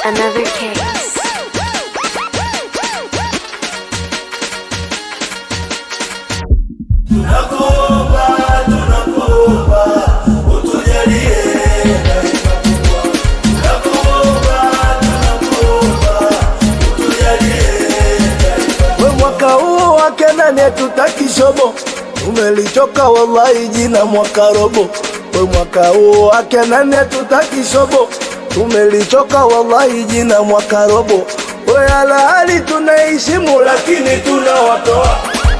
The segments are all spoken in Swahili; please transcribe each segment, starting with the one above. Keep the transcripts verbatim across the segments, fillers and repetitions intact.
another case. Tunakuomba, tunakuomba, utujalie taifa kubwa. Tunakuomba, tunakuomba, utujalie taifa kubwa. We mwaka huu wake nani hatutaki shobo, umelichoka wallahi jina mwaka robo. We mwaka huu wake nani hatutaki shobo, umelichoka wallahi jina mwaka robo. We ala hali tunaheshimu lakini tunawatoa.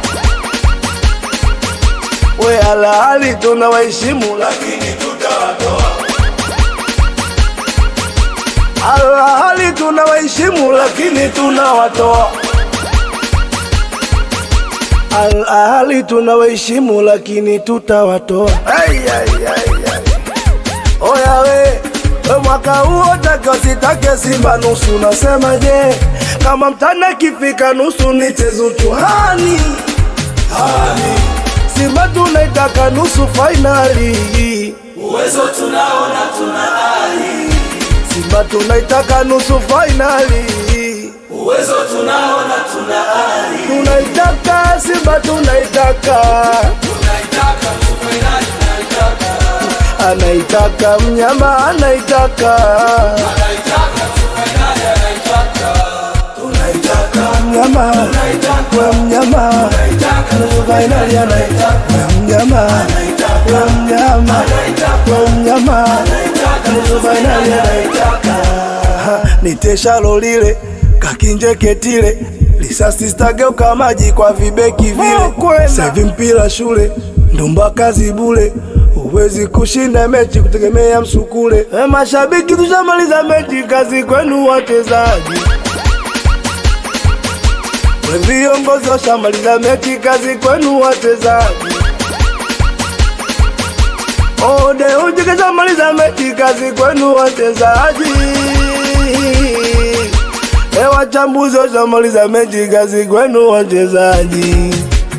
We ala hali tunawaheshimu lakini tutawatoa. Ala hali tunawaheshimu lakini tunawatoa. Ala hali tunawaheshimu lakini tutawatoa. Ay, ay, ay, ay. Oya we, we mwaka huo take usitake Simba nusu, nasema je, kama mtana kifika nusu nichezo tuhani hani. Simba tunaitaka nusu finali, uwezo tunaona tuna ari. Simba tunaitaka nusu finali, uwezo tunaona tuna ari. Tunaitaka Simba tunaitaka, tunaitaka nusu finali tunaitaka. Anaitaka mnyama anaitaka, anaitaka nusu finali anaitaka. Tunaitaka mnyama, we mnyama, nusu finali anaitaka. We mnyama, we mnyama, we mnyama, nusu finali anaitaka. Nitesha lolile kakinje ketile, lisasi stageuka maji kwa vibeki vile. Sevi mpira shule ndumba kazi bule, uwezi kushinda mechi kutegemea msukule. E mashabiki tushamaliza mechi, kazi kwenu wachezaji. We viongozi washamaliza mechi, kazi kwenu wachezaji. Ode uji kashamaliza mechi, kazi kwenu wachezaji. E wachambuzi washamaliza mechi, kazi kwenu wachezaji.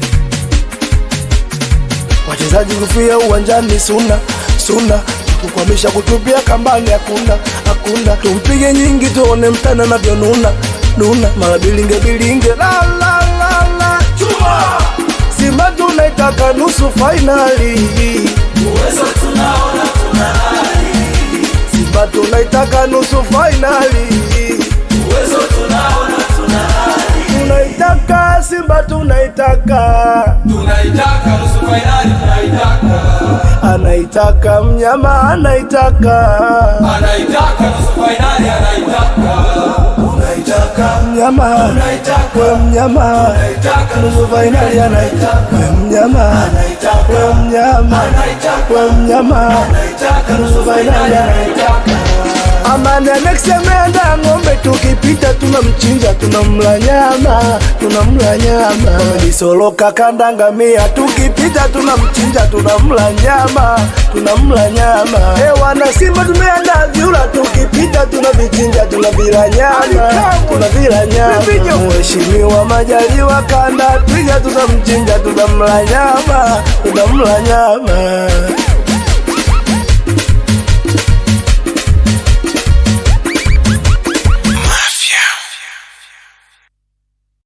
Wachezaji kufia uwanjani suna suna, kukwamisha kutupia kambani hakuna hakuna. Tumpige nyingi tuone mtana na vyonuna nuna, mara bilinge bilinge la la la la chuma. Simba tunaitaka nusu finali, uwezo tunaona tuna ari. Simba tunaitaka nusu finali, uwezo tunaona tuna ari. Tunaitaka Simba tunaitaka, tunaitaka nusu finali tunaitaka. Anaitaka mnyama anaitaka, anaitaka nusu finali anaitaka. Unaitaka mnyama, we mnyama, nusu finali anaitaka. We mnyama, we mnyama, we mnyama, nusu finali anaitaka. Amani aneksemenda ng'ombe tukipita tunamchinja tunamla nyama, tunamla nyama. Disoloka kandangamia tukipita tunamchinja tunamla nyama, tunamla nyama. E wana Simba tumeanda vyura tukipita tunavichinja tunavila nyama, tunavila nyama. Mheshimiwa Majaliwa kanda twiga tunamchinja tunamla nyama, tunamla nyama.